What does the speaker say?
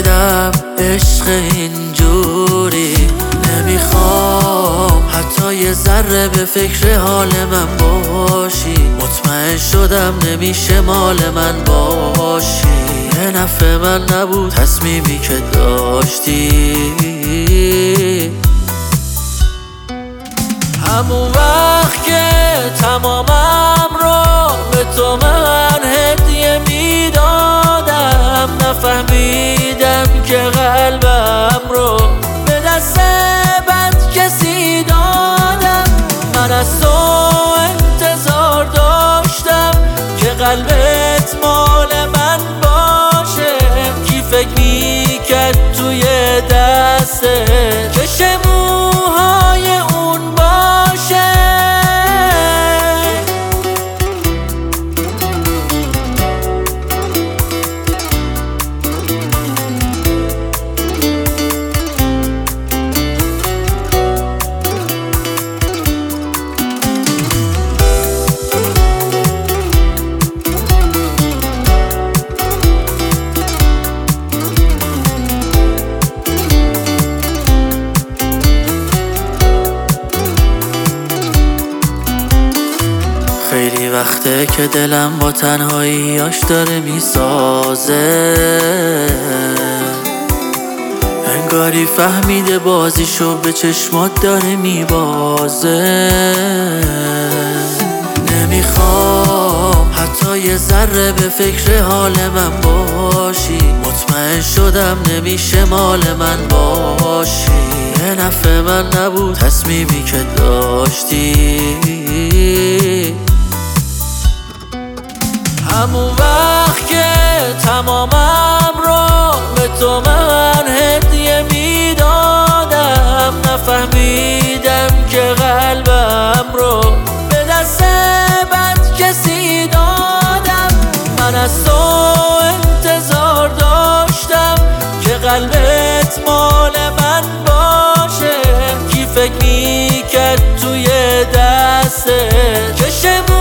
فهمیدم عشق اینجوری نمیخوام حتی یه ذره به فکر حال من باشی. مطمئن شدم نمیشه مال من باشی. یه نفع من نبود تصمیمی که داشتی. همون وقت که تمامم رو به تو من هدیه میدادم، نفهمیدم که قلبم رو به دست بد کسی دادم. من از تو انتظار داشتم که قلبت مال من باشه. کی فکر میکرد توی دستت کش موهای اون باشه. خیلی وقته که دلم با تنهاییاش داره میسازه، انگاری فهمیده بازیشو به چشمات داره میبازه. نمیخوام حتی یه ذره به فکر حال من باشی. مطمئن شدم نمیشه مال من باشی. یه نفع من نبود تصمیمی که داشتی. همون وقت که تمامم رو به تو من هدیه میدادم، نفهمیدم که قلبم رو به دست بد کسی دادم. من از تو انتظار داشتم که قلبت مال من باشه. کی فکر میکرد توی دستت کش